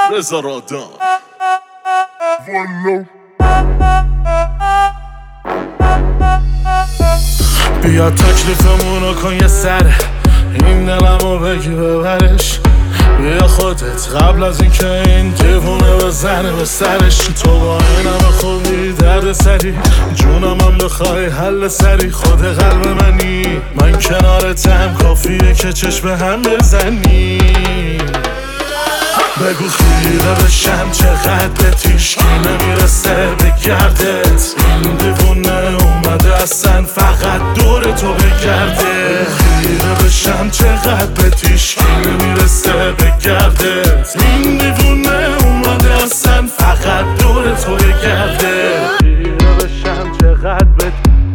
رضا رادان. بیا تکلیفمونو کن یه سره، این دلمو بگی ببرش. بیا خودت قبل از اینکه این دیوونه بزنه به سرش. تو با این همه خوبی درد سری، جونم هم بخوای حل سری. خود قلب منی، من کنارتم، کافیه که چشم هم بزنی. بگو خیره بشم چقدر به تیشکی نمیرسه به گردت. این دیوونه اومده اصلا فقط دور تو بگرده. خیره بشم چقدر به تیشکی نمیرسه به گردت. این دیوونه اومده اصلا فقط دور تو بگرده. خیره بشم چقدر به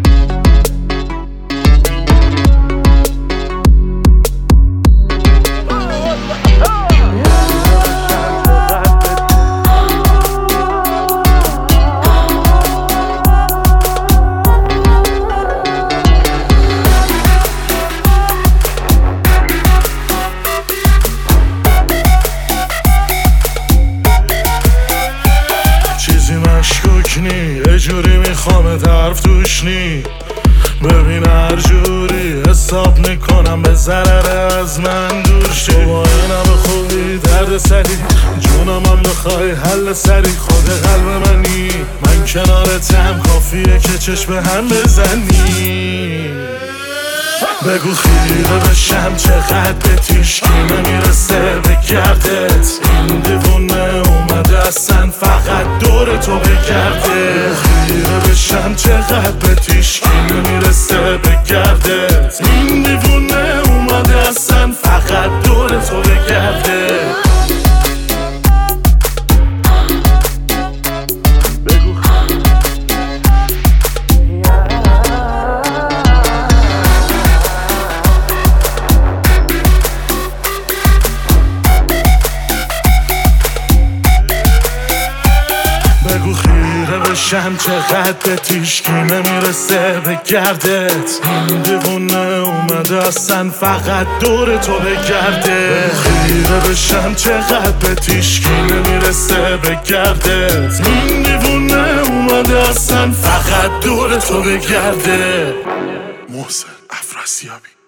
یه جوری میخوامت حرف توش نی. ببین هر جوری حساب میکنم به ضرر از من دور شی. تو با این همه خوبی درد سری، جونم هم بخوای حل سری. خود قلب منی، من کنارتم، کافیه که چشم هم بزنی. بگو خیره بشم چقدر به تیشکی نمیرسه به گردت. این دیوونه اومده اصلا فقط دور تو بگرده. خیره بشم چقدر به تیشکی نمیرسه به گردت. این دیوونه اومده اصلا فقط دور تو بگرده. بگو خیره بشم چقدر به تیشکی نمیرسه به گردت. این دیوونه اومده اصلا فقط دور تو بگرده. خیره بشم چقدر به تیشکی نمیرسه به گردت. این دیوونه اومده اصلا فقط دور تو بگرده. محسن افراسیابی.